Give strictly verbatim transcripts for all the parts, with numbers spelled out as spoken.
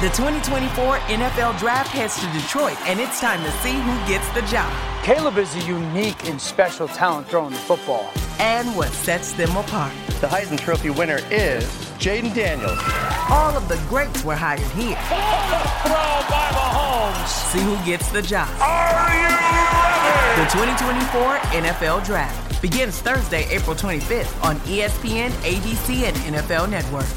The twenty twenty-four N F L Draft heads to Detroit, and it's time to see who gets the job. Caleb is a unique and special talent throwing the football. And what sets them apart. The Heisman Trophy winner is Jaden Daniels. All of the greats were hired here. Throw by Mahomes. See who gets the job. Are you ready? The twenty twenty-four N F L Draft begins Thursday, April twenty-fifth on E S P N, A B C, and N F L Network.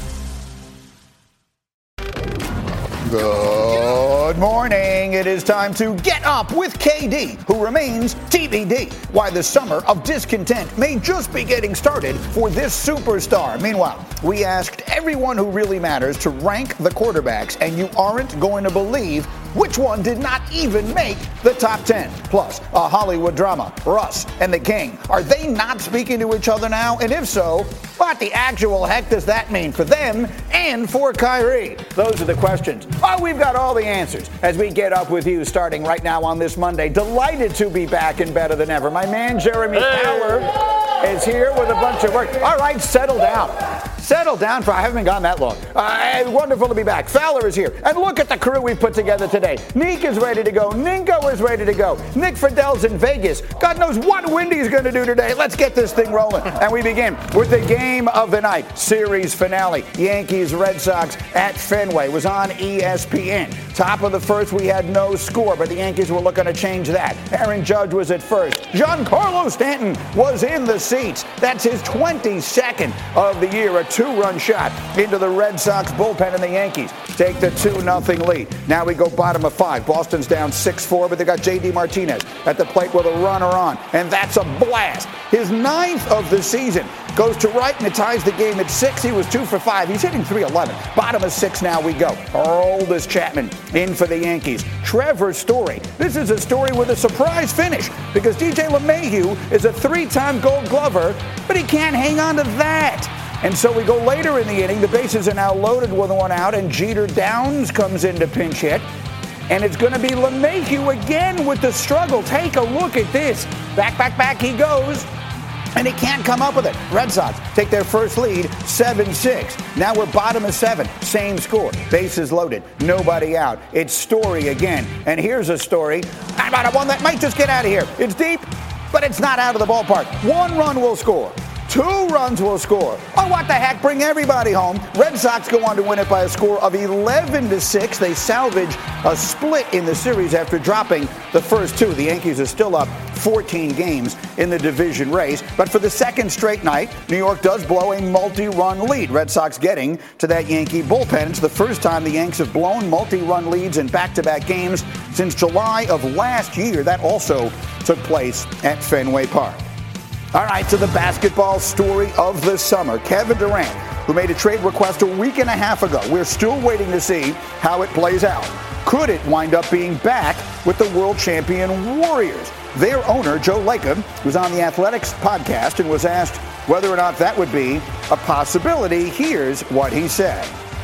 Good morning. It is time to get up with K D, who remains T B D. Why the summer of discontent may just be getting started for this superstar. Meanwhile, we asked everyone who really matters to rank the quarterbacks, and you aren't going to believe which one did not even make the top ten. Plus, a Hollywood drama. Russ and the King. Are they not speaking to each other now? And if so, what the actual heck does that mean for them and for Kyrie? Those are the questions. Oh, we've got all the answers as we get up with you starting right now on this Monday. Delighted to be back and better than ever. My man, Jeremy Fowler, is here with a bunch of work. All right, settle down. Settle down, for I haven't been gone that long. Uh, wonderful to be back. Fowler is here. And look at the crew we've put together today. Neek is ready to go. Ninko is ready to go. Nick Friedell's in Vegas. God knows what Wendy's going to do today. Let's get this thing rolling. And we begin with the game of the night. Series finale. Yankees Red Sox at Fenway. It was on E S P N. Top of the first, we had no score, but the Yankees were looking to change that. Aaron Judge was at first. Giancarlo Stanton was in the seats. That's his twenty-second of the year. A two-run shot into the Red Sox bullpen, and the Yankees take the two nothing lead. Now we go bottom of five. Boston's down six four, but they got J D Martinez at the plate with a runner on, and that's a blast. His ninth of the season goes to right, and it ties the game at six. He was two for five. He's hitting three eleven. Bottom of six now we go. Aroldis Chapman in for the Yankees. Trevor Story. This is a story with a surprise finish because D J LeMahieu is a three-time Gold Glover, but he can't hang on to that. And so we go later in the inning. The bases are now loaded with one out, and Jeter Downs comes in to pinch hit. And it's going to be LeMahieu again with the struggle. Take a look at this. Back, back, back he goes. And he can't come up with it. Red Sox take their first lead, seven six. Now we're bottom of seven. Same score. Bases loaded. Nobody out. It's Story again. And here's a story about one that might just get out of here. It's deep, but it's not out of the ballpark. One run will score. Two runs will score. Oh, what the heck? Bring everybody home. Red Sox go on to win it by a score of eleven to six. They salvage a split in the series after dropping the first two. The Yankees are still up fourteen games in the division race. But for the second straight night, New York does blow a multi-run lead. Red Sox getting to that Yankee bullpen. It's the first time the Yanks have blown multi-run leads in back-to-back games since July of last year. That also took place at Fenway Park. All right, to the basketball story of the summer. Kevin Durant, who made a trade request a week and a half ago. We're still waiting to see how it plays out. Could it wind up being back with the world champion Warriors? Their owner, Joe Lacob, was on the Athletics podcast and was asked whether or not that would be a possibility. Here's what he said.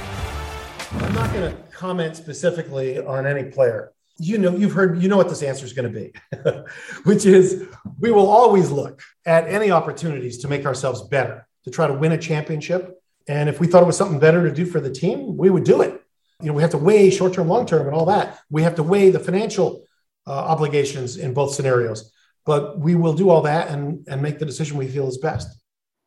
I'm not going to comment specifically on any player. You know, you've heard, you know what this answer is going to be, which is we will always look at any opportunities to make ourselves better, to try to win a championship. And if we thought it was something better to do for the team, we would do it. You know, we have to weigh short-term, long-term and all that. We have to weigh the financial uh, obligations in both scenarios, but we will do all that and, and make the decision we feel is best.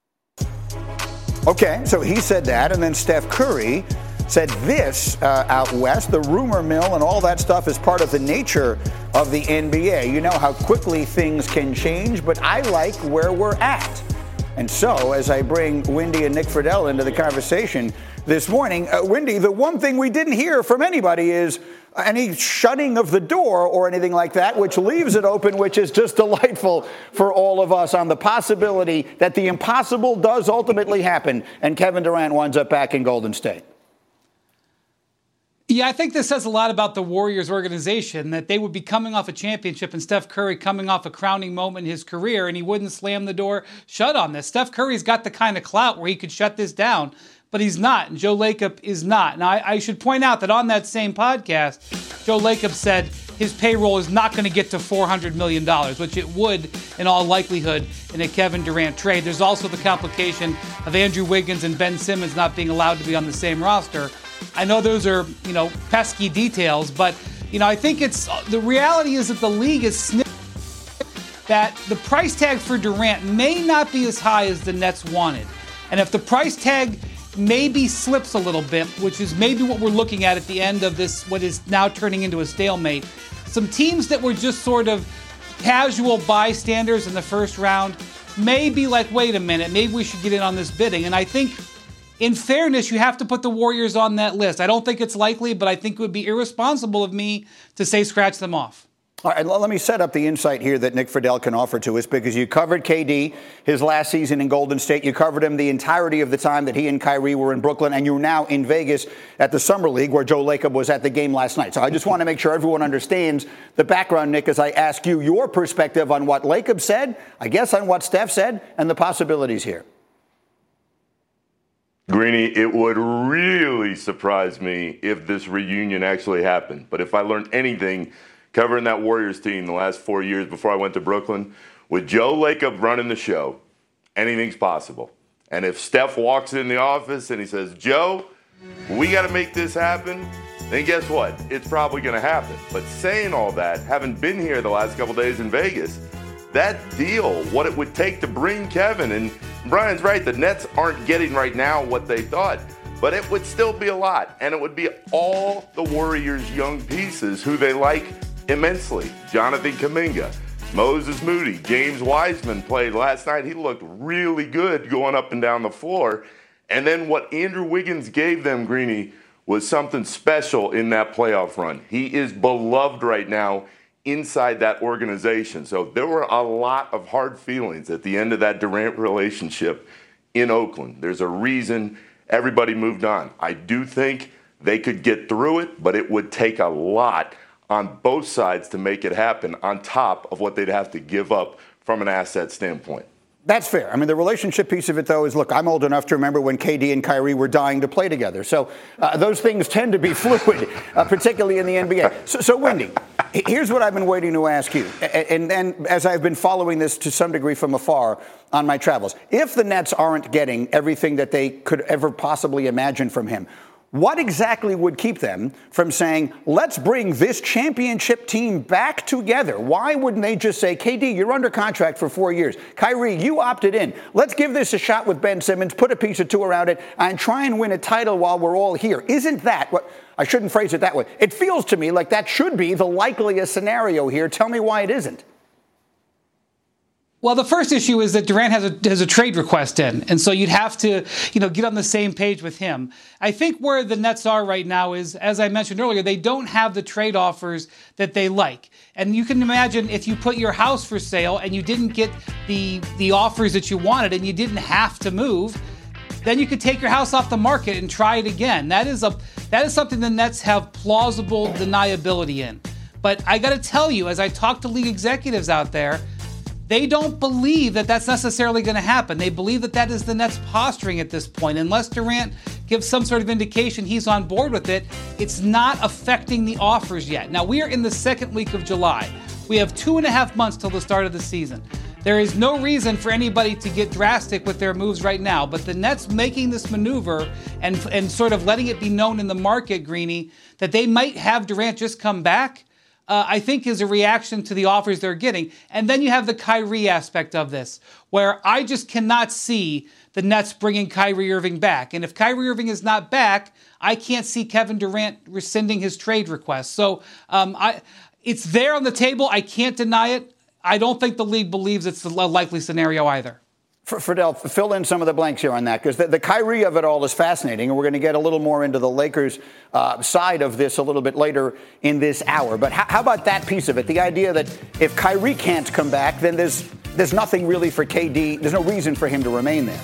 Okay, so he said that, and then Steph Curry said this uh, out west. The rumor mill and all that stuff is part of the nature of the N B A. You know how quickly things can change, but I like where we're at. And so, as I bring Wendy and Nick Friedell into the conversation this morning, uh, Wendy, the one thing we didn't hear from anybody is any shutting of the door or anything like that, which leaves it open, which is just delightful for all of us on the possibility that the impossible does ultimately happen and Kevin Durant winds up back in Golden State. Yeah, I think this says a lot about the Warriors organization, that they would be coming off a championship and Steph Curry coming off a crowning moment in his career, and he wouldn't slam the door shut on this. Steph Curry's got the kind of clout where he could shut this down, but he's not, and Joe Lacob is not. Now, I, I should point out that on that same podcast, Joe Lacob said his payroll is not going to get to four hundred million dollars, which it would in all likelihood in a Kevin Durant trade. There's also the complication of Andrew Wiggins and Ben Simmons not being allowed to be on the same roster. I know those are, you know, pesky details, but, you know, I think it's the reality is that the league is sniffing that the price tag for Durant may not be as high as the Nets wanted. And if the price tag maybe slips a little bit, which is maybe what we're looking at at the end of this, what is now turning into a stalemate, some teams that were just sort of casual bystanders in the first round may be like, wait a minute, maybe we should get in on this bidding. And I think, in fairness, you have to put the Warriors on that list. I don't think it's likely, but I think it would be irresponsible of me to say scratch them off. All right, let me set up the insight here that Nick Friedel can offer to us, because you covered K D his last season in Golden State. You covered him the entirety of the time that he and Kyrie were in Brooklyn, and you're now in Vegas at the Summer League, where Joe Lacob was at the game last night. So I just want to make sure everyone understands the background, Nick, as I ask you your perspective on what Lacob said, I guess on what Steph said, and the possibilities here. Greeny, it would really surprise me if this reunion actually happened. But if I learned anything covering that Warriors team the last four years before I went to Brooklyn, with Joe Lacob running the show, anything's possible. And if Steph walks in the office and he says, Joe, we got to make this happen, then guess what? It's probably going to happen. But saying all that, having been here the last couple days in Vegas, that deal, what it would take to bring Kevin, and Brian's right, the Nets aren't getting right now what they thought, but it would still be a lot. And it would be all the Warriors' young pieces who they like immensely. Jonathan Kuminga, Moses Moody, James Wiseman played last night. He looked really good going up and down the floor. And then what Andrew Wiggins gave them, Greeny, was something special in that playoff run. He is beloved right now inside that organization. So there were a lot of hard feelings at the end of that Durant relationship in Oakland. There's a reason everybody moved on. I do think they could get through it, but it would take a lot on both sides to make it happen, on top of what they'd have to give up from an asset standpoint. That's fair. I mean, the relationship piece of it, though, is, look, I'm old enough to remember when K D and Kyrie were dying to play together. So uh, those things tend to be fluid, uh, particularly in the N B A. So, so, Wendy, here's what I've been waiting to ask you. And then, as I've been following this to some degree from afar on my travels, if the Nets aren't getting everything that they could ever possibly imagine from him, what exactly would keep them from saying, let's bring this championship team back together? Why wouldn't they just say, K D, you're under contract for four years. Kyrie, you opted in. Let's give this a shot with Ben Simmons, put a piece or two around it, and try and win a title while we're all here. Isn't that what? I shouldn't phrase it that way. It feels to me like that should be the likeliest scenario here. Tell me why it isn't. Well, the first issue is that Durant has a has a trade request in, and so you'd have to, you know, get on the same page with him. I think where the Nets are right now is, as I mentioned earlier, they don't have the trade offers that they like. And you can imagine if you put your house for sale and you didn't get the the offers that you wanted and you didn't have to move, then you could take your house off the market and try it again. That is a that is something the Nets have plausible deniability in. But I got to tell you, as I talk to league executives out there, they don't believe that that's necessarily going to happen. They believe that that is the Nets posturing at this point. Unless Durant gives some sort of indication he's on board with it, it's not affecting the offers yet. Now, we are in the second week of July. We have two and a half months till the start of the season. There is no reason for anybody to get drastic with their moves right now, but the Nets making this maneuver and, and sort of letting it be known in the market, Greeny, that they might have Durant just come back, Uh, I think is a reaction to the offers they're getting. And then you have the Kyrie aspect of this, where I just cannot see the Nets bringing Kyrie Irving back. And if Kyrie Irving is not back, I can't see Kevin Durant rescinding his trade request. So um, I, it's there on the table. I can't deny it. I don't think the league believes it's a likely scenario either. Friedel, fill in some of the blanks here on that, because the, the Kyrie of it all is fascinating, and we're going to get a little more into the Lakers' uh, side of this a little bit later in this hour. But how, how about that piece of it? The idea that if Kyrie can't come back, then there's there's nothing really for K D. There's no reason for him to remain there.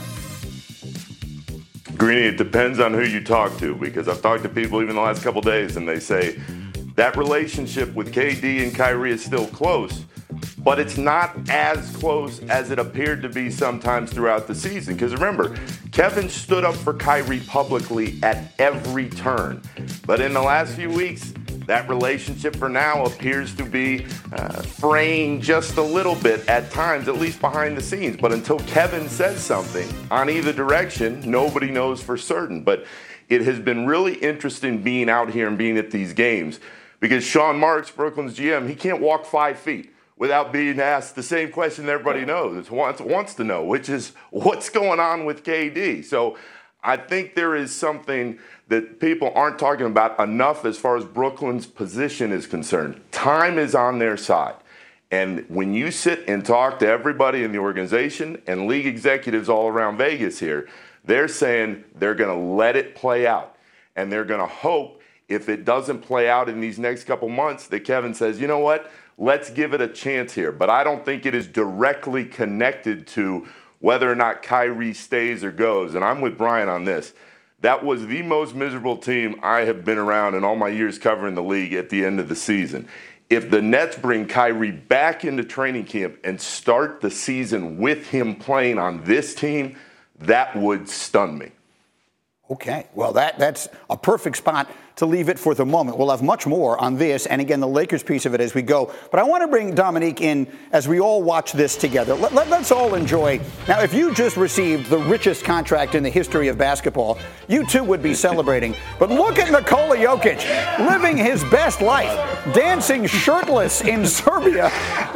Greeny, it depends on who you talk to, because I've talked to people even the last couple days, and they say that relationship with K D and Kyrie is still close, but it's not as close as it appeared to be sometimes throughout the season. Because remember, Kevin stood up for Kyrie publicly at every turn. But in the last few weeks, that relationship for now appears to be uh, fraying just a little bit at times, at least behind the scenes. But until Kevin says something on either direction, nobody knows for certain. But it has been really interesting being out here and being at these games because Sean Marks, Brooklyn's G M, he can't walk five feet without being asked the same question that everybody knows, wants, wants to know, which is what's going on with K D. So I think there is something that people aren't talking about enough as far as Brooklyn's position is concerned. Time is on their side. And when you sit and talk to everybody in the organization and league executives all around Vegas here, they're saying they're going to let it play out. And they're going to hope if it doesn't play out in these next couple months that Kevin says, you know what, let's give it a chance here. But I don't think it is directly connected to whether or not Kyrie stays or goes. And I'm with Brian on this. That was the most miserable team I have been around in all my years covering the league at the end of the season. If the Nets bring Kyrie back into training camp and start the season with him playing on this team, that would stun me. Okay, well, that that's a perfect spot to leave it for the moment. We'll have much more on this, and again, the Lakers piece of it as we go. But I want to bring Dominique in as we all watch this together. Let, let, let's all enjoy. Now, if you just received the richest contract in the history of basketball, you too would be celebrating. But look at Nikola Jokic, living his best life, dancing shirtless in Serbia.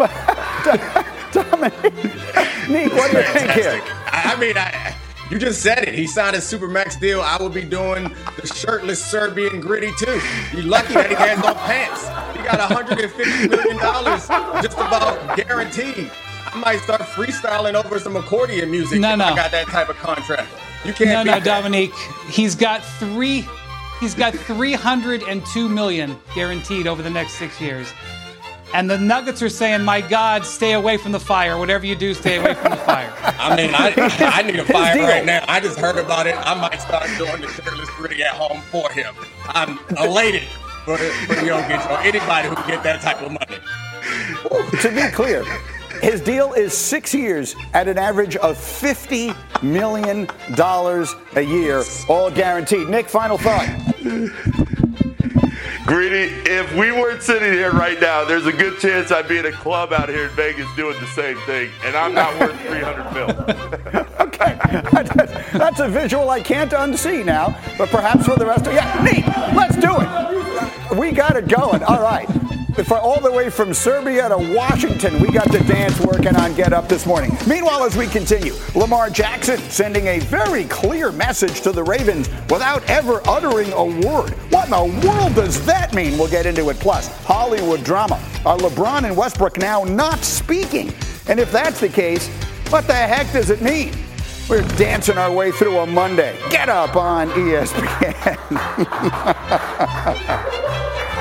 Dominique, what do you think here? I mean, I... You just said it. He signed a Supermax deal. I will be doing the shirtless Serbian gritty too. You're lucky that he has no pants. He got one hundred fifty million dollars just about guaranteed. I might start freestyling over some accordion music no, if no. I got that type of contract. You can't No, beat no, that. Dominique. He's got three he's got three hundred two million dollars guaranteed over the next six years. And the Nuggets are saying, my God, stay away from the fire. Whatever you do, stay away from the fire. I mean, I, I need a fire right now. I just heard about it. I might start doing the shirtless gritty at home for him. I'm elated for, for Jokic or anybody who can get that type of money. To be clear, his deal is six years at an average of fifty million dollars a year, all guaranteed. Nick, final thought. Greedy, if we weren't sitting here right now, there's a good chance I'd be in a club out here in Vegas doing the same thing, and I'm not worth three hundred mil. Okay, that's a visual I can't unsee now, but perhaps for the rest of yeah, neat. Let's do it. We got it going. All right. For all the way from Serbia to Washington, we got the dance working on Get Up this morning. Meanwhile, as we continue, Lamar Jackson sending a very clear message to the Ravens without ever uttering a word. What in the world does that mean? We'll get into it. Plus, Hollywood drama. Are LeBron and Westbrook now not speaking? And if that's the case, what the heck does it mean? We're dancing our way through a Monday. Get Up on E S P N.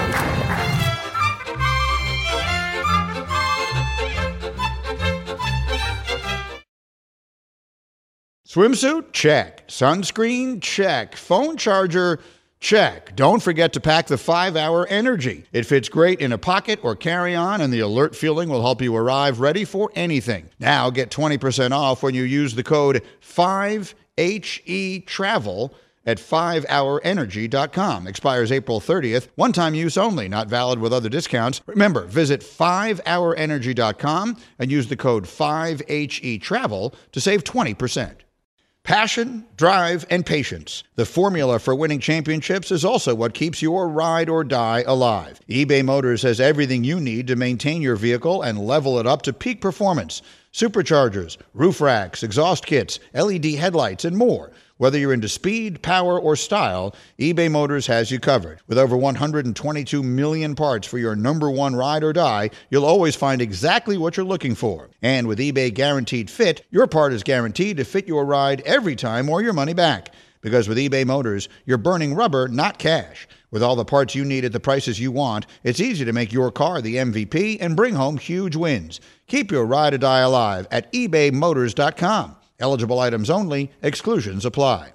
Swimsuit? Check. Sunscreen? Check. Phone charger? Check. Don't forget to pack the five hour Energy. It fits great in a pocket or carry-on, and the alert feeling will help you arrive ready for anything. Now get twenty percent off when you use the code five H E travel at five hour energy dot com. Expires April thirtieth. One-time use only. Not valid with other discounts. Remember, visit five hour energy dot com and use the code five H E travel to save twenty percent. Passion, drive, and patience. The formula for winning championships is also what keeps your ride or die alive. eBay Motors has everything you need to maintain your vehicle and level it up to peak performance. Superchargers, roof racks, exhaust kits, L E D headlights, and more. Whether you're into speed, power, or style, eBay Motors has you covered. With over one hundred twenty-two million parts for your number one ride or die, you'll always find exactly what you're looking for. And with eBay Guaranteed Fit, your part is guaranteed to fit your ride every time or your money back. Because with eBay Motors, you're burning rubber, not cash. With all the parts you need at the prices you want, it's easy to make your car the M V P and bring home huge wins. Keep your ride or die alive at ebay motors dot com. Eligible items only. Exclusions apply.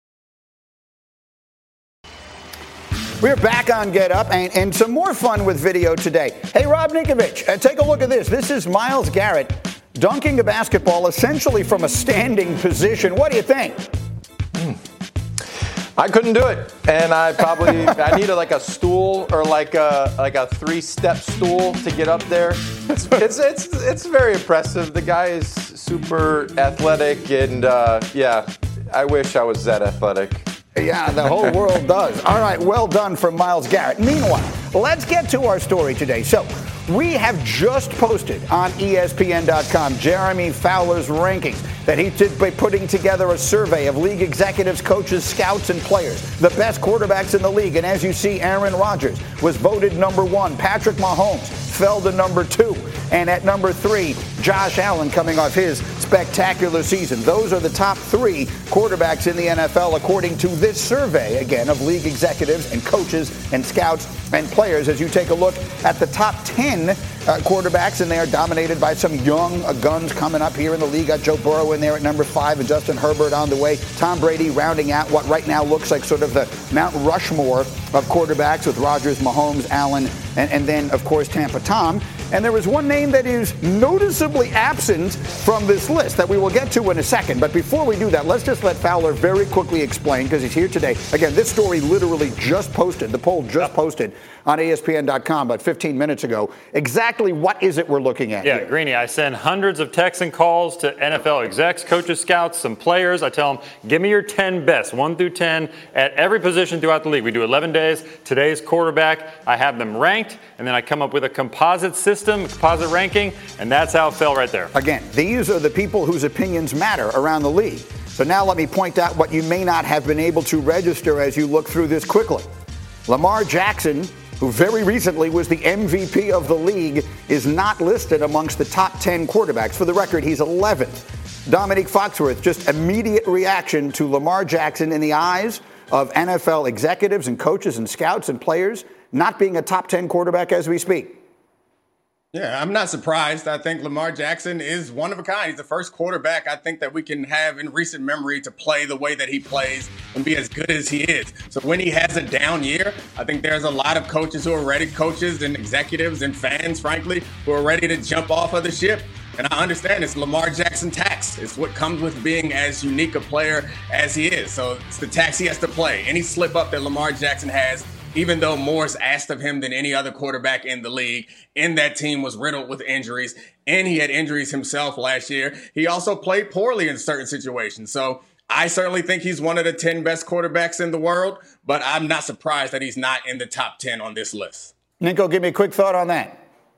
We're back on Get Up, and, and some more fun with video today. Hey, Rob Ninkovich, uh, take a look at this. This is Myles Garrett dunking a basketball essentially from a standing position. What do you think? Mm. I couldn't do it, and I probably I needed like a stool or like a like a three-step stool to get up there. It's it's it's, it's very impressive. The guy is super athletic, and uh, yeah, I wish I was that athletic. Yeah, the whole world does. All right, well done from Myles Garrett. Meanwhile, let's get to our story today. So, we have just posted on E S P N dot com Jeremy Fowler's rankings that he did by putting together a survey of league executives, coaches, scouts, and players, the best quarterbacks in the league. And as you see, Aaron Rodgers was voted number one. Patrick Mahomes fell to number two. And at number three, Josh Allen coming off his spectacular season. Those are the top three quarterbacks in the N F L according to this survey, again, of league executives and coaches and scouts and players. As you take a look at the top ten uh, quarterbacks, and they are dominated by some young uh, guns coming up here in the league. Got Joe Burrow in there at number five and Justin Herbert on the way. Tom Brady rounding out what right now looks like sort of the Mount Rushmore of quarterbacks with Rodgers, Mahomes, Allen, and, and then, of course, Tampa Tom. And there is one name that is noticeably absent from this list that we will get to in a second. But before we do that, let's just let Fowler very quickly explain, because he's here today. Again, this story literally just posted, the poll just posted on E S P N dot com about fifteen minutes ago. Exactly what is it we're looking at Yeah, here? Greeny, I send hundreds of texts and calls to N F L execs, coaches, scouts, some players. I tell them, give me your ten best, one through ten, at every position throughout the league. We do eleven days. Today's quarterback, I have them ranked, and then I come up with a composite system, composite ranking, and that's how it fell right there. Again, these are the people whose opinions matter around the league. So now let me point out what you may not have been able to register as you look through this quickly. Lamar Jackson, who very recently was the M V P of the league, is not listed amongst the top ten quarterbacks. For the record, he's eleventh. Dominique Foxworth, just immediate reaction to Lamar Jackson in the eyes of N F L executives and coaches and scouts and players not being a top ten quarterback as we speak. Yeah, I'm not surprised. I think Lamar Jackson is one of a kind. He's the first quarterback I think that we can have in recent memory to play the way that he plays and be as good as he is. So when he has a down year, I think there's a lot of coaches who are ready, coaches and executives and fans, frankly, who are ready to jump off of the ship. And I understand it's Lamar Jackson tax. It's what comes with being as unique a player as he is. So it's the tax he has to play. Any slip up that Lamar Jackson has, even though Moore's asked of him than any other quarterback in the league, and that team was riddled with injuries, and he had injuries himself last year. He also played poorly in certain situations. So I certainly think he's one of the ten best quarterbacks in the world, but I'm not surprised that he's not in the top ten on this list. Nico, give me a quick thought on that.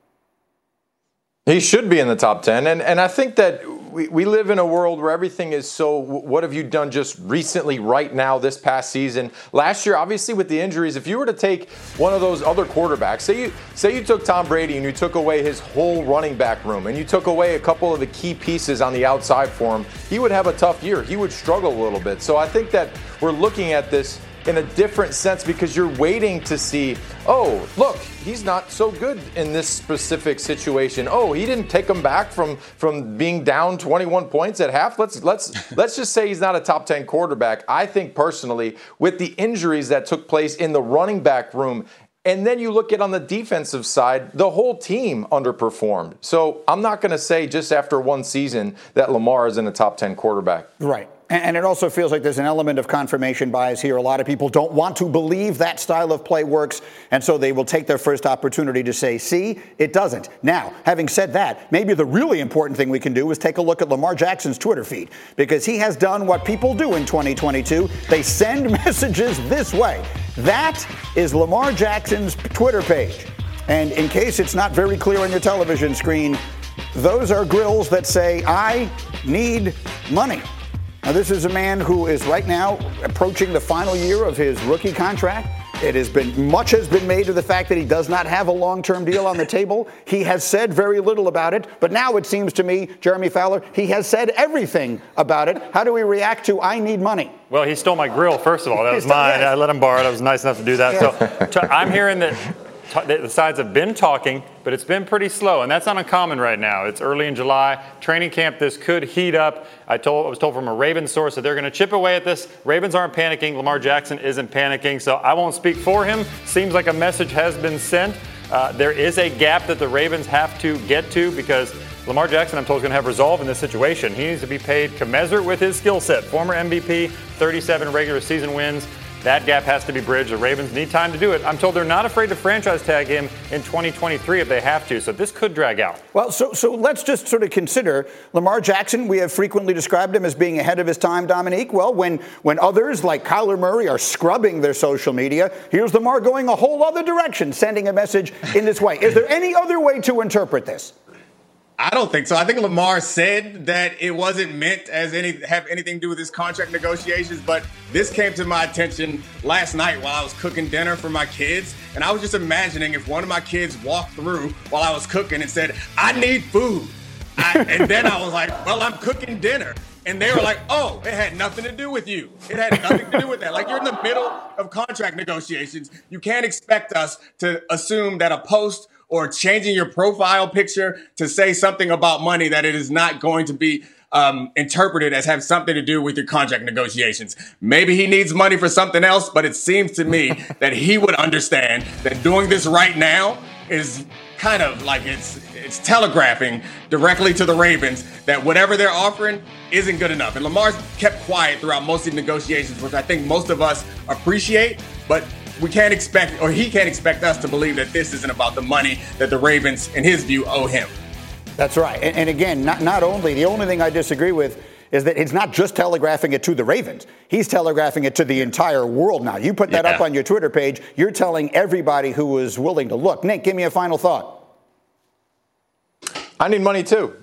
He should be in the top ten. And and I think that we, we live in a world where everything is so, what have you done just recently, right now, this past season? Last year, obviously, with the injuries, if you were to take one of those other quarterbacks, say you say you took Tom Brady and you took away his whole running back room and you took away a couple of the key pieces on the outside for him, he would have a tough year. He would struggle a little bit. So I think that we're looking at this in a different sense because you're waiting to see, oh, look, he's not so good in this specific situation. Oh, he didn't take him back from from being down twenty-one points at half. Let's let's let's just say he's not a top ten quarterback. I think personally, with the injuries that took place in the running back room, and then you look at on the defensive side, the whole team underperformed. So I'm not going to say just after one season that Lamar is in a top ten quarterback. Right. And it also feels like there's an element of confirmation bias here. A lot of people don't want to believe that style of play works, and so they will take their first opportunity to say, see, it doesn't. Now, having said that, maybe the really important thing we can do is take a look at Lamar Jackson's Twitter feed, because he has done what people do in twenty twenty-two. They send messages this way. That is Lamar Jackson's Twitter page. And in case it's not very clear on your television screen, those are grills that say, I need money. Now, this is a man who is right now approaching the final year of his rookie contract. It has been, much has been made of the fact that he does not have a long-term deal on the table. He has said very little about it, but now it seems to me, Jeremy Fowler, he has said everything about it. How do we react to I need money? Well, he stole my grill, first of all. That was mine. I let him borrow it. I was nice enough to do that. Yeah. So I'm hearing that the sides have been talking, but it's been pretty slow, and that's not uncommon right now. It's early in July. Training camp, this could heat up. I told I was told from a Ravens source that they're going to chip away at this. Ravens aren't panicking. Lamar Jackson isn't panicking, so I won't speak for him. Seems like a message has been sent. Uh, there is a gap that the Ravens have to get to because Lamar Jackson, I'm told, is going to have resolve in this situation. He needs to be paid commensurate with his skill set. Former M V P, thirty-seven regular season wins. That gap has to be bridged. The Ravens need time to do it. I'm told they're not afraid to franchise tag him in twenty twenty-three if they have to. So this could drag out. Well, so so let's just sort of consider Lamar Jackson. We have frequently described him as being ahead of his time, Dominique. Well, when when others like Kyler Murray are scrubbing their social media, here's Lamar going a whole other direction, sending a message in this way. Is there any other way to interpret this? I don't think so. I think Lamar said that it wasn't meant as any have anything to do with his contract negotiations, but this came to my attention last night while I was cooking dinner for my kids, and I was just imagining if one of my kids walked through while I was cooking and said, "I need food," I, and then I was like, "Well, I'm cooking dinner." And they were like, "Oh, it had nothing to do with you. It had nothing to do with that." Like, you're in the middle of contract negotiations. You can't expect us to assume that a post or changing your profile picture to say something about money that it is not going to be um, interpreted as have something to do with your contract negotiations. Maybe he needs money for something else, but it seems to me that he would understand that doing this right now is kind of like it's it's telegraphing directly to the Ravens that whatever they're offering isn't good enough. And Lamar's kept quiet throughout most of the negotiations, which I think most of us appreciate, but we can't expect, or he can't expect us to believe that this isn't about the money that the Ravens, in his view, owe him. That's right. And, and again, not, not only, the only thing I disagree with is that it's not just telegraphing it to the Ravens. He's telegraphing it to the entire world now. You put that yeah. up on your Twitter page. You're telling everybody who is willing to look. Nick, give me a final thought. I need money too.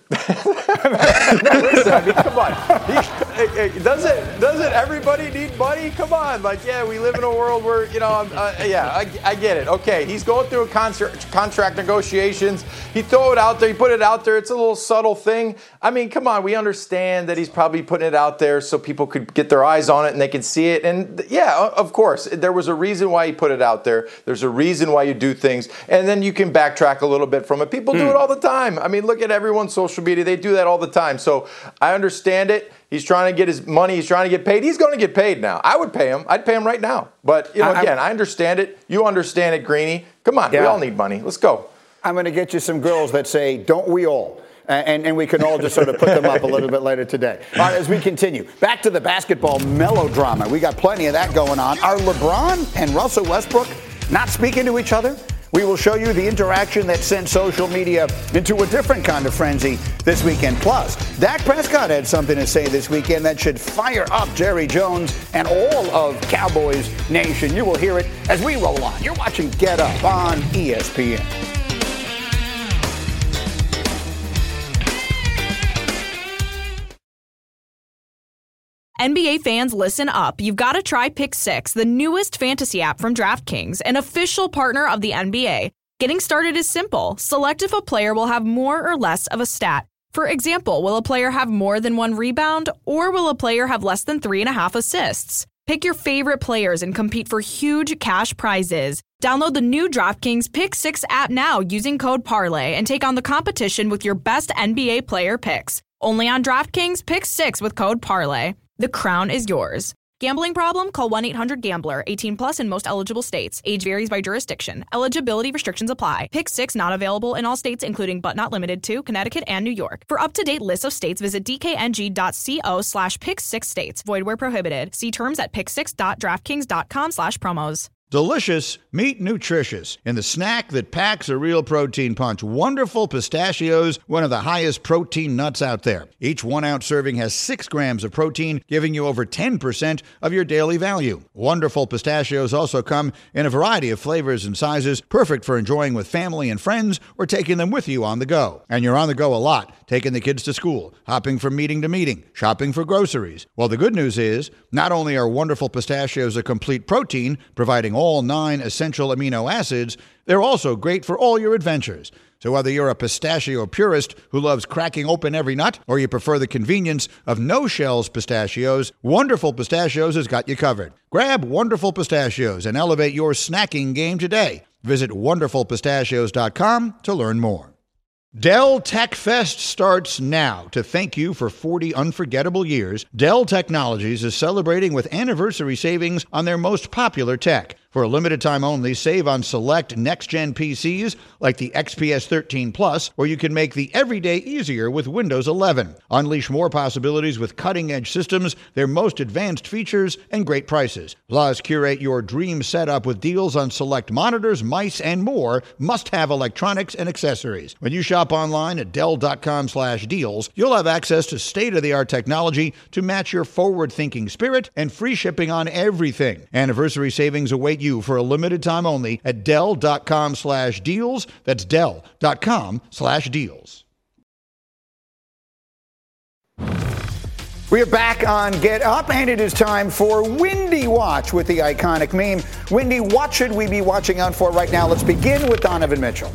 Listen, I mean, come on. He, doesn't doesn't everybody need money? Come on. Like, yeah, we live in a world where, you know, uh, yeah, I, I get it. Okay, he's going through a concert, contract negotiations. He throw it out there. He put it out there. It's a little subtle thing. I mean, come on. We understand that he's probably putting it out there so people could get their eyes on it and they can see it. And yeah, of course, there was a reason why he put it out there. There's a reason why you do things. And then you can backtrack a little bit from it. People do Hmm. it all the time. I mean, look at everyone's social media. They do that all the time. So I understand it. He's trying to get his money. He's trying to get paid. He's going to get paid now. I would pay him. I'd pay him right now. But, you know, I, again, I understand it. You understand it, Greeny. Come on. Yeah. We all need money. Let's go. I'm going to get you some girls that say, "Don't we all?" And, and we can all just sort of put them up a little bit later today. All right, as we continue, back to the basketball melodrama. We got plenty of that going on. Are LeBron and Russell Westbrook not speaking to each other? We will show you the interaction that sent social media into a different kind of frenzy this weekend. Plus, Dak Prescott had something to say this weekend that should fire up Jerry Jones and all of Cowboys Nation. You will hear it as we roll on. You're watching Get Up on E S P N. N B A fans, listen up. You've got to try Pick Six, the newest fantasy app from DraftKings, an official partner of the N B A. Getting started is simple. Select if a player will have more or less of a stat. For example, will a player have more than one rebound, or will a player have less than three and a half assists? Pick your favorite players and compete for huge cash prizes. Download the new DraftKings Pick Six app now using code Parlay and take on the competition with your best N B A player picks. Only on DraftKings Pick Six with code Parlay. The crown is yours. Gambling problem? Call one eight hundred gambler. eighteen plus in most eligible states. Age varies by jurisdiction. Eligibility restrictions apply. Pick Six not available in all states, including but not limited to Connecticut and New York. For up-to-date lists of states, visit dkng.co slash pick six states. Void where prohibited. See terms at pick six dot draftkings dot com slash promos. Delicious, meet nutritious in the snack that packs a real protein punch. Wonderful Pistachios, one of the highest protein nuts out there. Each one-ounce serving has six grams of protein, giving you over ten percent of your daily value. Wonderful Pistachios also come in a variety of flavors and sizes, perfect for enjoying with family and friends or taking them with you on the go. And you're on the go a lot, taking the kids to school, hopping from meeting to meeting, shopping for groceries. Well, the good news is, not only are Wonderful Pistachios a complete protein, providing all nine essential amino acids, they're also great for all your adventures. So whether you're a pistachio purist who loves cracking open every nut, or you prefer the convenience of no-shells pistachios, Wonderful Pistachios has got you covered. Grab Wonderful Pistachios and elevate your snacking game today. Visit wonderful pistachios dot com to learn more. Dell Tech Fest starts now. To thank you for forty unforgettable years, Dell Technologies is celebrating with anniversary savings on their most popular tech. For a limited time only, save on select next-gen P Cs like the X P S thirteen Plus, where you can make the everyday easier with Windows eleven. Unleash more possibilities with cutting-edge systems, their most advanced features, and great prices. Plus, curate your dream setup with deals on select monitors, mice, and more must-have electronics and accessories. When you shop online at Dell.com slash deals, you'll have access to state-of-the-art technology to match your forward-thinking spirit and free shipping on everything. Anniversary savings await you for a limited time only at Dell.com slash deals. That's Dell.com slash deals. We are back on Get Up, and it is time for Windy Watch with the iconic meme. Windy, what should we be watching out for right now? Let's begin with Donovan Mitchell.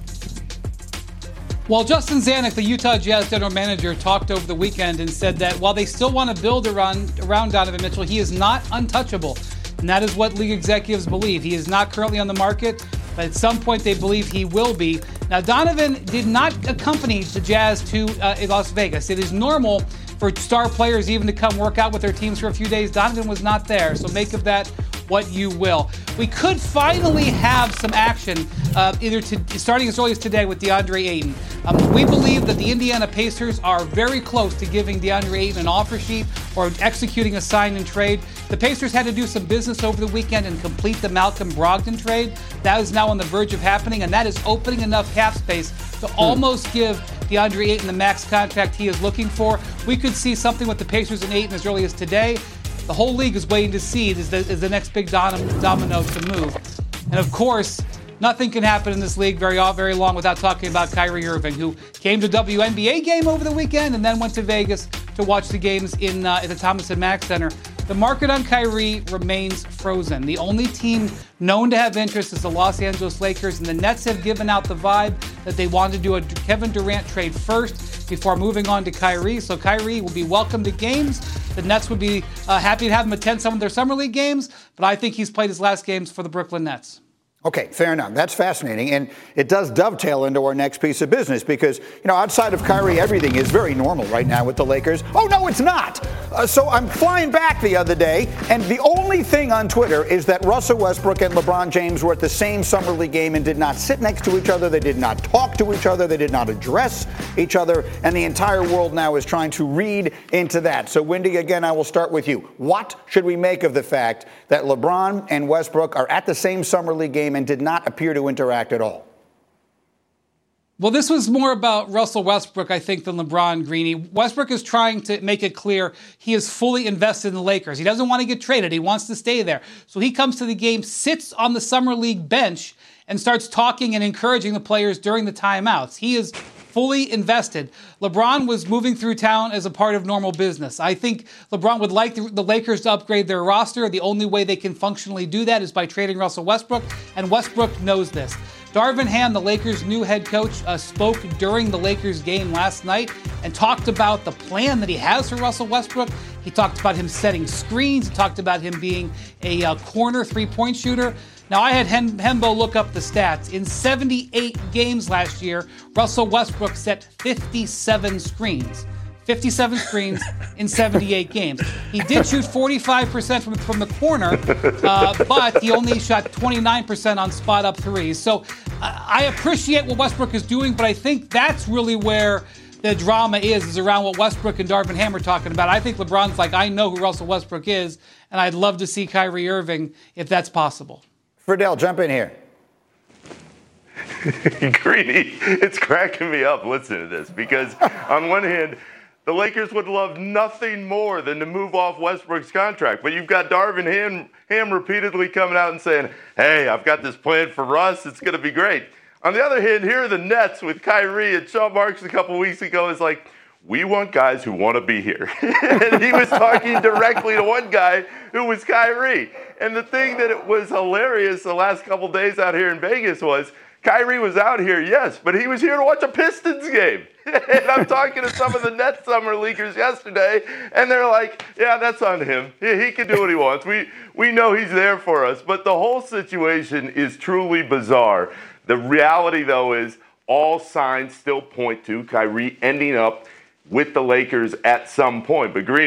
Well, Justin Zanuck, the Utah Jazz general manager, talked over the weekend and said that while they still want to build around, around Donovan Mitchell, he is not untouchable. And that is what league executives believe. He is not currently on the market, but at some point they believe he will be. Now, Donovan did not accompany the Jazz to uh, Las Vegas. It is normal for star players even to come work out with their teams for a few days. Donovan was not there, so make of that what you will. We could finally have some action, uh, either to, starting as early as today with DeAndre Ayton. Um, we believe that the Indiana Pacers are very close to giving DeAndre Ayton an offer sheet or executing a sign and trade. The Pacers had to do some business over the weekend and complete the Malcolm Brogdon trade. That is now on the verge of happening, and that is opening enough cap space to hmm. almost give DeAndre Ayton the max contract he is looking for. We could see something with the Pacers and Ayton as early as today. The whole league is waiting to see is the, is the next big domino to move. And of course, nothing can happen in this league very very long without talking about Kyrie Irving, who came to a W N B A game over the weekend and then went to Vegas to watch the games in uh, at the Thomas and Mack Center. The market on Kyrie remains frozen. The only team known to have interest is the Los Angeles Lakers, and the Nets have given out the vibe that they want to do a Kevin Durant trade first before moving on to Kyrie. So Kyrie will be welcome to games. The Nets would be uh, happy to have him attend some of their summer league games, but I think he's played his last games for the Brooklyn Nets. Okay, fair enough. That's fascinating, and it does dovetail into our next piece of business because, you know, outside of Kyrie, everything is very normal right now with the Lakers. Oh, no, it's not. Uh, so I'm flying back the other day, and the only thing on Twitter is that Russell Westbrook and LeBron James were at the same Summer League game and did not sit next to each other. They did not talk to each other. They did not address each other, and the entire world now is trying to read into that. So, Wendy, again, I will start with you. What should we make of the fact that LeBron and Westbrook are at the same Summer League game and did not appear to interact at all? Well, this was more about Russell Westbrook, I think, than LeBron, Greeny. Westbrook is trying to make it clear he is fully invested in the Lakers. He doesn't want to get traded. He wants to stay there. So he comes to the game, sits on the Summer League bench, and starts talking and encouraging the players during the timeouts. He is fully invested. LeBron was moving through town as a part of normal business. I think LeBron would like the, the Lakers to upgrade their roster. The only way they can functionally do that is by trading Russell Westbrook, and Westbrook knows this. Darvin Ham, the Lakers' new head coach, uh, spoke during the Lakers game last night and talked about the plan that he has for Russell Westbrook. He talked about him setting screens. He talked about him being a uh, corner three-point shooter. Now, I had Hem- Hembo look up the stats. In seventy-eight games last year, Russell Westbrook set fifty-seven screens. fifty-seven screens in seventy-eight games. He did shoot forty-five percent from, from the corner, uh, but he only shot twenty-nine percent on spot-up threes. So uh, I appreciate what Westbrook is doing, but I think that's really where the drama is, is around what Westbrook and Darvin Ham are talking about. I think LeBron's like, I know who Russell Westbrook is, and I'd love to see Kyrie Irving if that's possible. Friedel, jump in here. Greeny, it's cracking me up listening to this because on one hand, the Lakers would love nothing more than to move off Westbrook's contract. But you've got Darvin Ham, Ham repeatedly coming out and saying, hey, I've got this plan for Russ. It's going to be great. On the other hand, here are the Nets with Kyrie, and Sean Marks a couple weeks ago is like, we want guys who want to be here. And he was talking directly to one guy who was Kyrie. And the thing that it was hilarious the last couple days out here in Vegas was Kyrie was out here, yes, but he was here to watch a Pistons game. And I'm talking to some of the Nets summer leaguers yesterday, and they're like, yeah, that's on him. He, he can do what he wants. We, we know he's there for us. But the whole situation is truly bizarre. The reality, though, is all signs still point to Kyrie ending up with the Lakers at some point. But Greeny,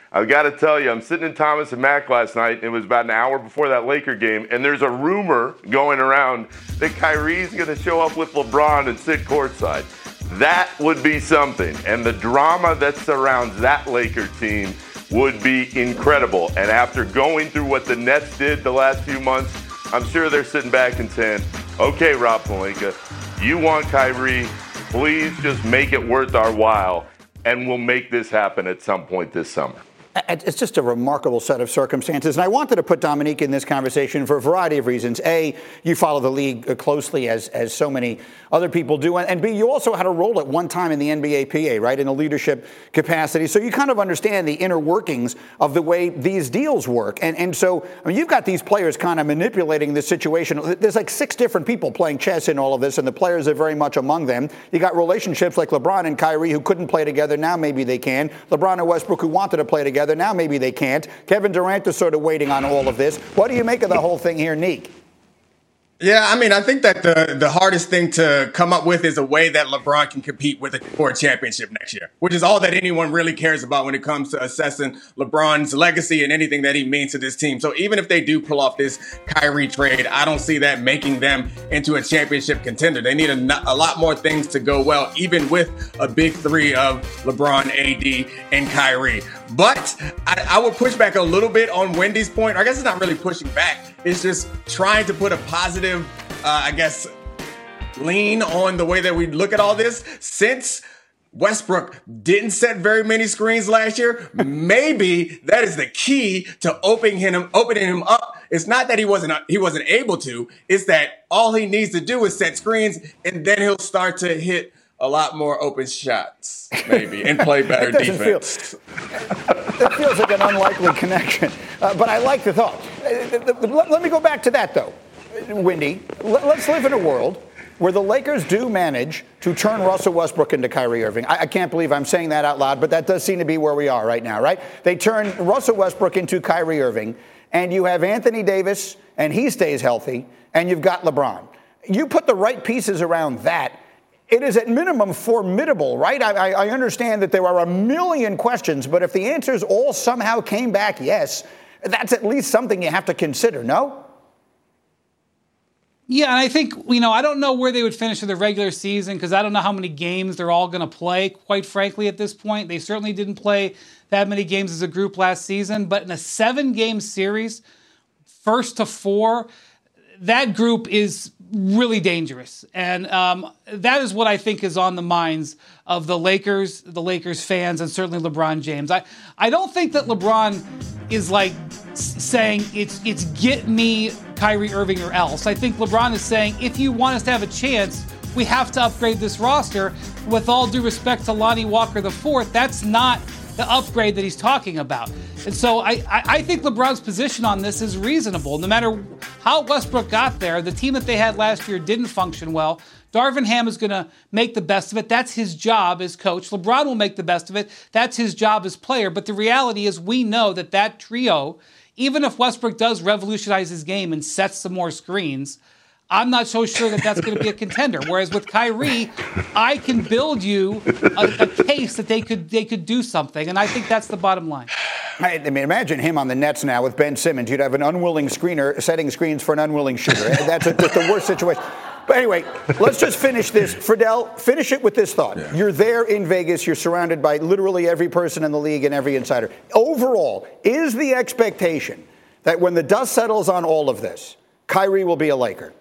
I've got to tell you, I'm sitting in Thomas and Mack last night. It was about an hour before that Laker game, and there's a rumor going around that Kyrie's going to show up with LeBron and sit courtside. That would be something, and the drama that surrounds that Laker team would be incredible. And after going through what the Nets did the last few months, I'm sure they're sitting back and saying, okay, Rob Pelinka, you want Kyrie, please just make it worth our while, and we'll make this happen at some point this summer. It's just a remarkable set of circumstances. And I wanted to put Dominique in this conversation for a variety of reasons. A, you follow the league closely as, as so many other people do. And B, you also had a role at one time in the N B A P A, right, in a leadership capacity. So you kind of understand the inner workings of the way these deals work. And, and so I mean, you've got these players kind of manipulating this situation. There's like six different people playing chess in all of this, and the players are very much among them. You got relationships like LeBron and Kyrie who couldn't play together. Now maybe they can. LeBron and Westbrook who wanted to play together. Now maybe they can't. Kevin Durant is sort of waiting on all of this. What do you make of the whole thing here, Neek? Yeah, I mean, I think that the, the hardest thing to come up with is a way that LeBron can compete with a, for a championship next year, which is all that anyone really cares about when it comes to assessing LeBron's legacy and anything that he means to this team. So even if they do pull off this Kyrie trade, I don't see that making them into a championship contender. They need a, a lot more things to go well, even with a big three of LeBron, A D, and Kyrie. But I, I would push back a little bit on Wendy's point. Or I guess it's not really pushing back. It's just trying to put a positive, uh, I guess, lean on the way that we look at all this. Since Westbrook didn't set very many screens last year, maybe that is the key to opening him, opening him up. It's not that he wasn't he wasn't able to. It's that all he needs to do is set screens, and then he'll start to hit a lot more open shots, maybe, and play better defense. Feel, it feels like an unlikely connection, uh, but I like the thought. Uh, let, let me go back to that, though, Wendy. Let, let's live in a world where the Lakers do manage to turn Russell Westbrook into Kyrie Irving. I, I can't believe I'm saying that out loud, but that does seem to be where we are right now, right? They turn Russell Westbrook into Kyrie Irving, and you have Anthony Davis, and he stays healthy, and you've got LeBron. You put the right pieces around that, it is at minimum formidable, right? I, I understand that there are a million questions, but if the answers all somehow came back yes, that's at least something you have to consider, no? Yeah, and I think, you know, I don't know where they would finish in the regular season because I don't know how many games they're all going to play, quite frankly, at this point. They certainly didn't play that many games as a group last season, but in a seven-game series, first to four, that group is really dangerous. And um, that is what I think is on the minds of the Lakers, the Lakers fans, and certainly LeBron James. I, I don't think that LeBron is like saying it's it's get me Kyrie Irving or else. I think LeBron is saying if you want us to have a chance, we have to upgrade this roster. With all due respect to Lonnie Walker the fourth, that's not the upgrade that he's talking about. And so I, I, I think LeBron's position on this is reasonable. No matter how Westbrook got there, the team that they had last year didn't function well. Darvin Ham is going to make the best of it. That's his job as coach. LeBron will make the best of it. That's his job as player. But the reality is we know that that trio, even if Westbrook does revolutionize his game and sets some more screens, I'm not so sure that that's going to be a contender. Whereas with Kyrie, I can build you a, a case that they could they could do something, and I think that's the bottom line. I mean, imagine him on the Nets now with Ben Simmons. You'd have an unwilling screener setting screens for an unwilling shooter. That's a, just the worst situation. But anyway, let's just finish this. Friedel, finish it with this thought. Yeah. You're there in Vegas. You're surrounded by literally every person in the league and every insider. Overall, is the expectation that when the dust settles on all of this, Kyrie will be a Laker?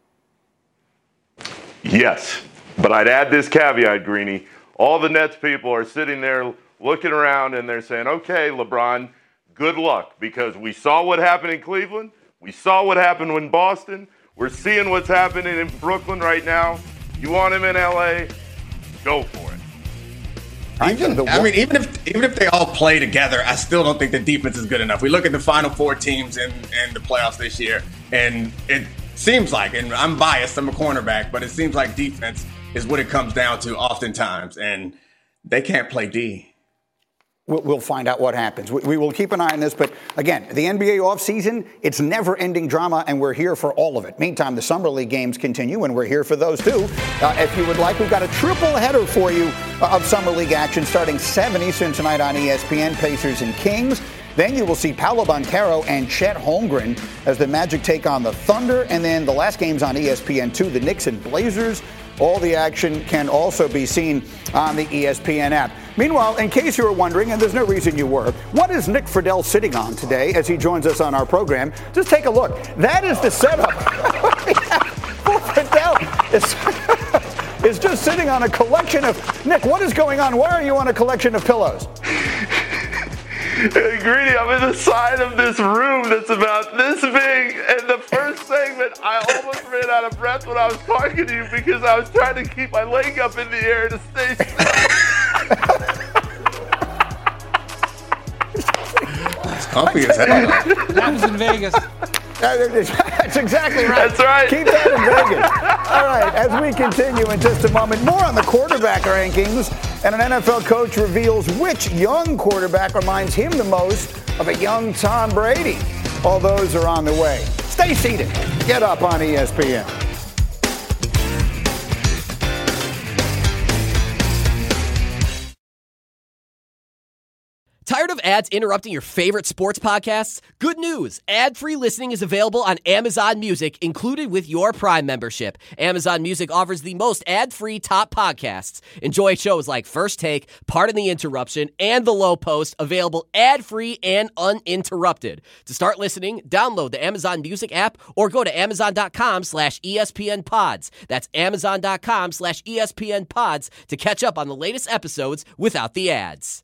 Yes, but I'd add this caveat, Greeny. All the Nets people are sitting there looking around and they're saying, okay, LeBron, good luck, because we saw what happened in Cleveland. We saw what happened in Boston. We're seeing what's happening in Brooklyn right now. You want him in L A? Go for it. Even, I mean, even if even if they all play together, I still don't think the defense is good enough. We look at the final four teams in, in the playoffs this year, and it seems like, and I'm biased, I'm a cornerback, but it seems like defense is what it comes down to oftentimes, and they can't play D. we'll find out what happens. We will keep an eye on this, but again, the N B A offseason, it's never-ending drama, and we're here for all of it. Meantime, the Summer League games continue, and we're here for those too. Uh, if you would like, we've got a triple header for you uh, of Summer League action starting seven Eastern tonight on E S P N, Pacers and Kings. Then you will see Paolo Banchero and Chet Holmgren as the Magic take on the Thunder, and then the last game's on E S P N two, the Knicks and Blazers. All the action can also be seen on the E S P N app. Meanwhile, in case you were wondering, and there's no reason you were, what is Nick Friedel sitting on today as he joins us on our program? Just take a look. That is the setup. Friedel is, is just sitting on a collection of... Nick, what is going on? Why are you on a collection of pillows? Hey, Greedy, I'm in the side of this room that's about this big, and the first segment, I almost ran out of breath when I was talking to you because I was trying to keep my leg up in the air to stay It's comfy as hell. That was in Vegas. That's exactly right. That's right. Keep that in Vegas. All right, as we continue in just a moment, more on the quarterback rankings, and an N F L coach reveals which young quarterback reminds him the most of a young Tom Brady. All those are on the way. Stay seated. Get up on E S P N. Tired of ads interrupting your favorite sports podcasts? Good news! Ad-free listening is available on Amazon Music, included with your Prime membership. Amazon Music offers the most ad-free top podcasts. Enjoy shows like First Take, Pardon the Interruption, and The Low Post, available ad-free and uninterrupted. To start listening, download the Amazon Music app or go to amazon.com slash ESPN pods. That's amazon.com slash ESPN pods to catch up on the latest episodes without the ads.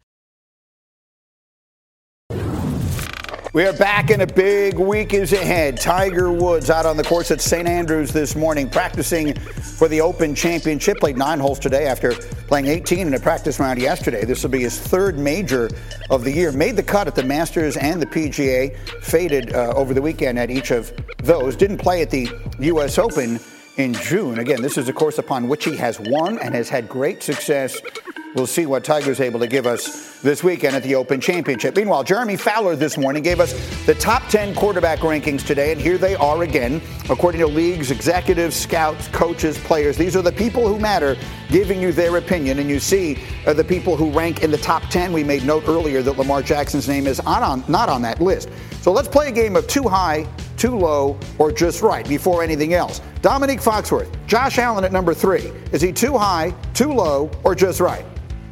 We are back, and a big week is ahead. Tiger Woods out on the course at Saint Andrews this morning, practicing for the Open Championship. Played nine holes today after playing eighteen in a practice round yesterday. This will be his third major of the year. Made the cut at the Masters and the P G A. Faded uh, over the weekend at each of those. Didn't play at the U S Open in June. Again, this is a course upon which he has won and has had great success. We'll see what Tiger's able to give us this weekend at the Open Championship. Meanwhile, Jeremy Fowler this morning gave us the top ten quarterback rankings today, and here they are again. According to leagues, executives, scouts, coaches, players, these are the people who matter, giving you their opinion. And you see uh, the people who rank in the top ten. We made note earlier that Lamar Jackson's name is on, on, not on that list. So let's play a game of too high, too low, or just right before anything else. Dominique Foxworth, Josh Allen at number three. Is he too high, too low, or just right?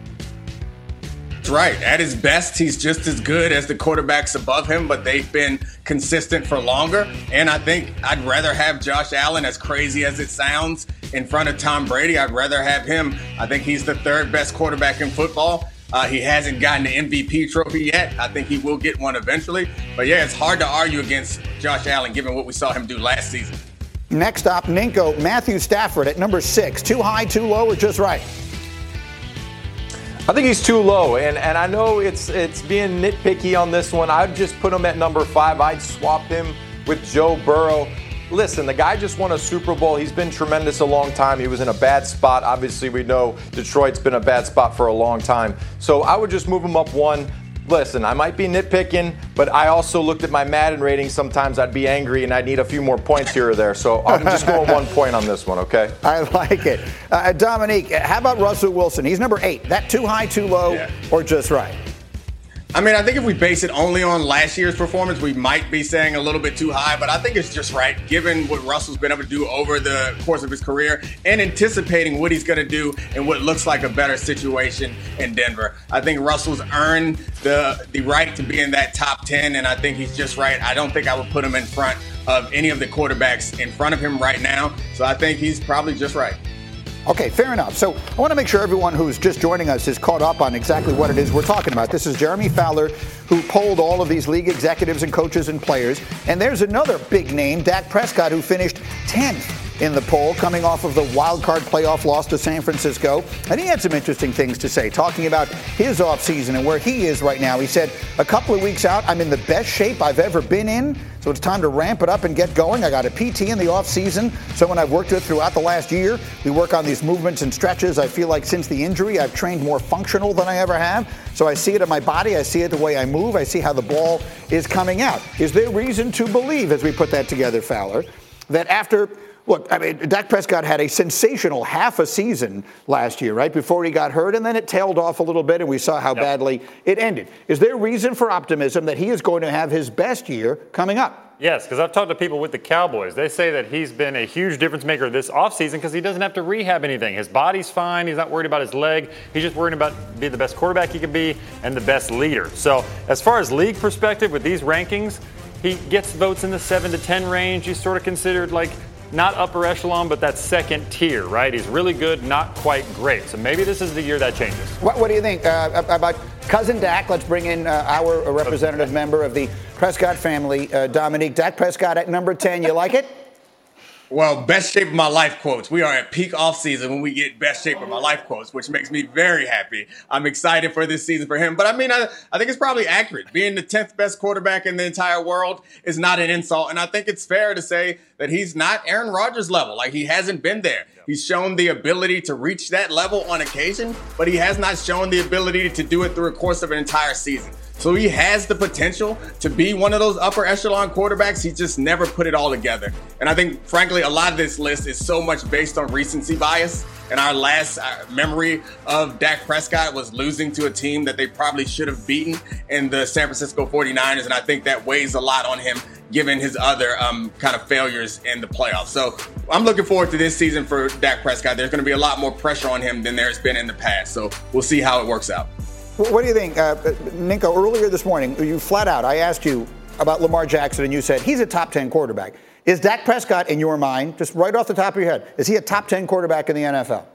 Right. At his best, he's just as good as the quarterbacks above him, but they've been consistent for longer. And I think I'd rather have Josh Allen, as crazy as it sounds, in front of Tom Brady. I'd rather have him. I think he's the third best quarterback in football. Uh, he hasn't gotten the M V P trophy yet. I think he will get one eventually. But yeah, it's hard to argue against Josh Allen given what we saw him do last season. Next up, Ninko, Matthew Stafford at number six. Too high, too low, or just right? I think he's too low, and, and I know it's it's being nitpicky on this one. I'd just put him at number five. I'd swap him with Joe Burrow. Listen, the guy just won a Super Bowl. He's been tremendous a long time. He was in a bad spot. Obviously, we know Detroit's been a bad spot for a long time. So I would just move him up one. Listen, I might be nitpicking, but I also looked at my Madden rating. Sometimes I'd be angry and I'd need a few more points here or there. So I'm just going one point on this one, okay? I like it. Uh, Dominique, how about Russell Wilson? He's number eight. That too high, too low, yeah. or just right? I mean, I think if we base it only on last year's performance, we might be saying a little bit too high, but I think it's just right, given what Russell's been able to do over the course of his career and anticipating what he's going to do in what looks like a better situation in Denver. I think Russell's earned the the right to be in that top ten, and I think he's just right. I don't think I would put him in front of any of the quarterbacks in front of him right now, so I think he's probably just right. Okay, fair enough. So I want to make sure everyone who's just joining us is caught up on exactly what it is we're talking about. This is Jeremy Fowler, who polled all of these league executives and coaches and players. And there's another big name, Dak Prescott, who finished tenth in the poll, coming off of the wild card playoff loss to San Francisco. And he had some interesting things to say, talking about his offseason and where he is right now. He said, a couple of weeks out, I'm in the best shape I've ever been in. So So it's time to ramp it up and get going. I got a P T in the offseason, someone I've worked with throughout the last year. We work on these movements and stretches. I feel like since the injury, I've trained more functional than I ever have. So I see it in my body. I see it the way I move. I see how the ball is coming out. Is there reason to believe, as we put that together, Fowler, that after... Look, I mean, Dak Prescott had a sensational half a season last year, right, before he got hurt, and then it tailed off a little bit, and we saw how yep. badly it ended. Is there reason for optimism that he is going to have his best year coming up? Yes, because I've talked to people with the Cowboys. They say that he's been a huge difference maker this offseason because he doesn't have to rehab anything. His body's fine. He's not worried about his leg. He's just worried about being the best quarterback he can be and the best leader. So as far as league perspective with these rankings, he gets votes in the seven to ten range. He's sort of considered like not upper echelon, but that second tier, right? He's really good, not quite great. So maybe this is the year that changes. What, what do you think uh, about cousin Dak? Let's bring in uh, our representative member of the Prescott family, uh, Dominique. Dak Prescott at number ten. You like it? Well, best shape of my life quotes. We are at peak offseason when we get best shape of my life quotes, which makes me very happy. I'm excited for this season for him. But I mean, I, I think it's probably accurate. Being the tenth best quarterback in the entire world is not an insult. And I think it's fair to say that he's not Aaron Rodgers level. Like, he hasn't been there. He's shown the ability to reach that level on occasion, but he has not shown the ability to do it through a course of an entire season. So he has the potential to be one of those upper echelon quarterbacks. He just never put it all together. And I think, frankly, a lot of this list is so much based on recency bias. And our last uh, memory of Dak Prescott was losing to a team that they probably should have beaten in the San Francisco forty-niners. And I think that weighs a lot on him, given his other um, kind of failures in the playoffs. So I'm looking forward to this season for Dak Prescott. There's going to be a lot more pressure on him than there's been in the past. So we'll see how it works out. What do you think, uh, Ninko? Earlier this morning, you flat out, I asked you about Lamar Jackson, and you said he's a top ten quarterback. Is Dak Prescott, in your mind, just right off the top of your head, is he a top ten quarterback in the N F L?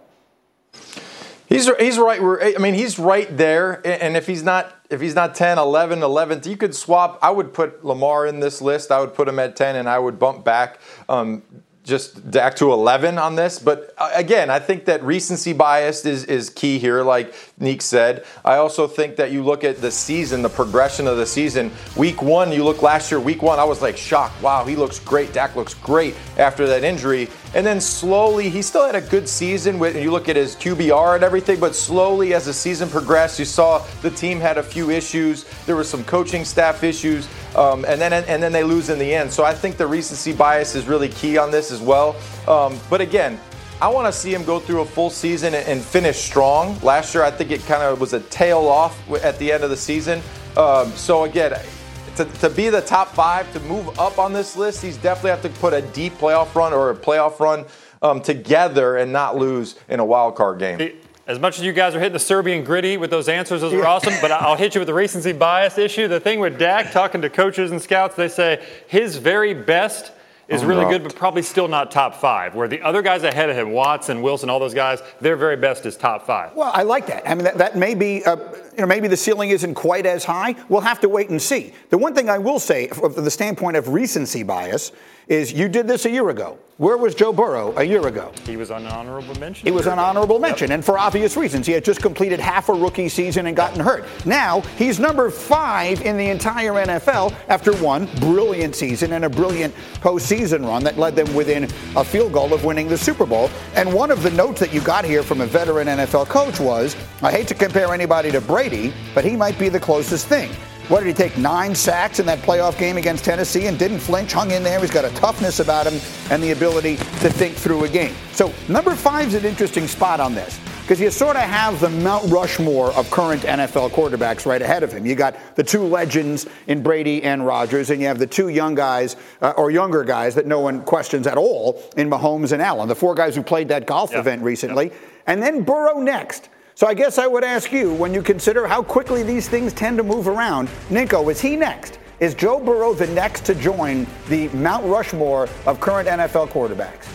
He's he's right. I mean, he's right there. And if he's not if he's not ten, eleven, eleventh, you could swap. I would put Lamar in this list. I would put him at ten, and I would bump back um, just Dak to eleven on this. But again, I think that recency bias is, is key here, like Neek said. I also think that you look at the season, the progression of the season. Week one, you look last year, week one, I was like shocked. Wow, he looks great. Dak looks great after that injury. And then slowly, he still had a good season. With, you look at his Q B R and everything, but slowly as the season progressed, you saw the team had a few issues. There were some coaching staff issues, um, and then and then they lose in the end. So I think the recency bias is really key on this as well. Um, but again, I want to see him go through a full season and, and finish strong. Last year, I think it kind of was a tail off at the end of the season. Um, so again, To, to be the top five, to move up on this list, he's definitely have to put a deep playoff run or a playoff run um, together and not lose in a wild card game. As much as you guys are hitting the Serbian gritty with those answers, those are awesome, but I'll hit you with the recency bias issue. The thing with Dak, talking to coaches and scouts, they say his very best is oh, really no. good, but probably still not top five, where the other guys ahead of him, Watson, Wilson, all those guys, their very best is top five. Well, I like that. I mean, that, that may be, uh, you know, maybe the ceiling isn't quite as high. We'll have to wait and see. The one thing I will say, from the standpoint of recency bias, is you did this a year ago. Where was Joe Burrow a year ago? He was on honorable mention. He was on honorable mention, yep. and for obvious reasons. He had just completed half a rookie season and gotten hurt. Now, he's number five in the entire N F L after one brilliant season and a brilliant postseason run that led them within a field goal of winning the Super Bowl. And one of the notes that you got here from a veteran N F L coach was, I hate to compare anybody to Brady, but he might be the closest thing. What did he take? Nine sacks in that playoff game against Tennessee and didn't flinch, hung in there. He's got a toughness about him and the ability to think through a game. So number five's an interesting spot on this because you sort of have the Mount Rushmore of current N F L quarterbacks right ahead of him. You got the two legends in Brady and Rodgers, and you have the two young guys uh, or younger guys that no one questions at all in Mahomes and Allen, the four guys who played that golf yep. event recently. Yep. And then Burrow next. So I guess I would ask you, when you consider how quickly these things tend to move around, Ninko, is he next? Is Joe Burrow the next to join the Mount Rushmore of current N F L quarterbacks?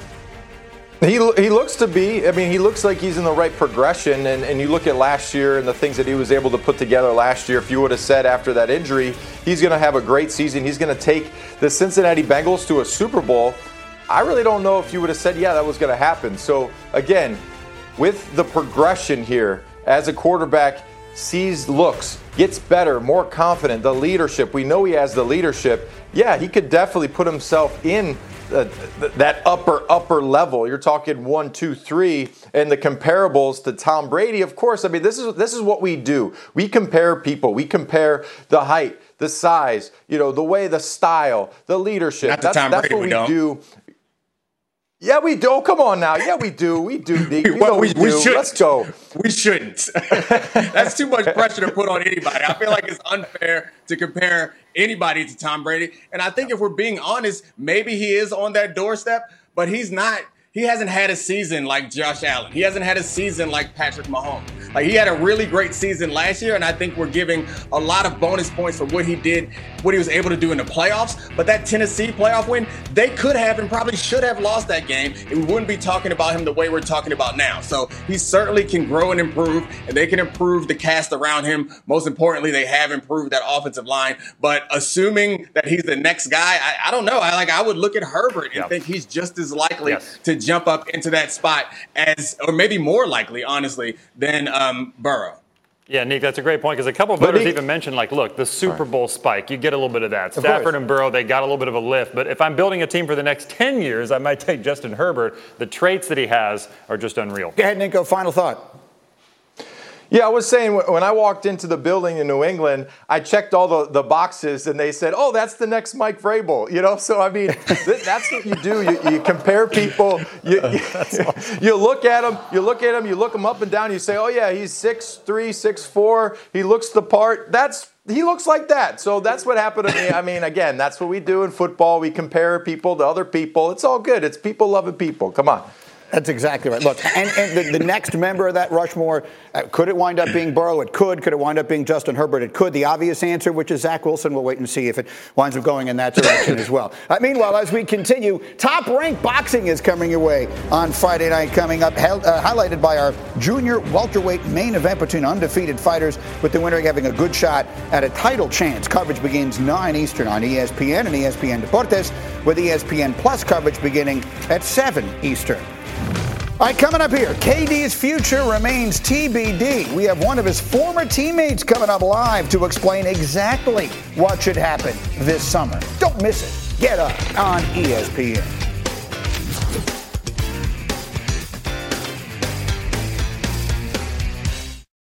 He he looks to be. I mean, he looks like he's in the right progression. And, and you look at last year and the things that he was able to put together last year. If you would have said after that injury, he's going to have a great season. He's going to take the Cincinnati Bengals to a Super Bowl. I really don't know if you would have said, yeah, that was going to happen. So, again, with the progression here as a quarterback, sees looks, gets better, more confident, the leadership, we know he has the leadership, yeah, he could definitely put himself in uh, th- that upper, upper level. You're talking one, two, three, and the comparables to Tom Brady, of course, I mean, this is this is what we do. We compare people. We compare the height, the size, you know, the way, the style, the leadership. Not that's Tom that's Brady, what we, we don't. do. Yeah, we do. Come on now. Yeah, we do. We do. Nick. You well, know we, we, we do. should. Let's go. We shouldn't. That's too much pressure to put on anybody. I feel like it's unfair to compare anybody to Tom Brady. And I think if we're being honest, maybe he is on that doorstep, but he's not. He hasn't had a season like Josh Allen. He hasn't had a season like Patrick Mahomes. Like, he had a really great season last year, and I think we're giving a lot of bonus points for what he did, what he was able to do in the playoffs. But that Tennessee playoff win, they could have and probably should have lost that game, and we wouldn't be talking about him the way we're talking about now. So he certainly can grow and improve, and they can improve the cast around him. Most importantly, they have improved that offensive line. But assuming that he's the next guy, I, I don't know. I like I would look at Herbert and Yep. think he's just as likely Yes. to jump up into that spot as, or maybe more likely, honestly, than um, Burrow. Yeah, Nick, that's a great point because a couple of But voters he- even mentioned, like, look, the Super Bowl spike, you get a little bit of that. Of Stafford course. and Burrow, they got a little bit of a lift. But if I'm building a team for the next ten years, I might take Justin Herbert. The traits that he has are just unreal. Go ahead, Nico. Final thought. Yeah, I was saying when I walked into the building in New England, I checked all the, the boxes and they said, oh, that's the next Mike Vrabel. You know, so I mean, th- that's what you do. You, you compare people. You, you, you look at them, you look at them, you look them up and down. You say, oh, yeah, he's six three, six four. He looks the part. That's He looks like that. So that's what happened to me. I mean, again, that's what we do in football. We compare people to other people. It's all good. It's people loving people. Come on. That's exactly right. Look, and, and the, the next member of that Rushmore, uh, could it wind up being Burrow? It could. Could it wind up being Justin Herbert? It could. The obvious answer, which is Zach Wilson, we'll wait and see if it winds up going in that direction as well. Uh, meanwhile, as we continue, Top Rank Boxing is coming your way on Friday night, coming up, held, uh, highlighted by our junior welterweight main event between undefeated fighters, with the winner having a good shot at a title chance. Coverage begins nine Eastern on E S P N and E S P N Deportes, with E S P N Plus coverage beginning at seven Eastern. All right, coming up here, K D's future remains T B D. We have one of his former teammates coming up live to explain exactly what should happen this summer. Don't miss it. Get up on E S P N.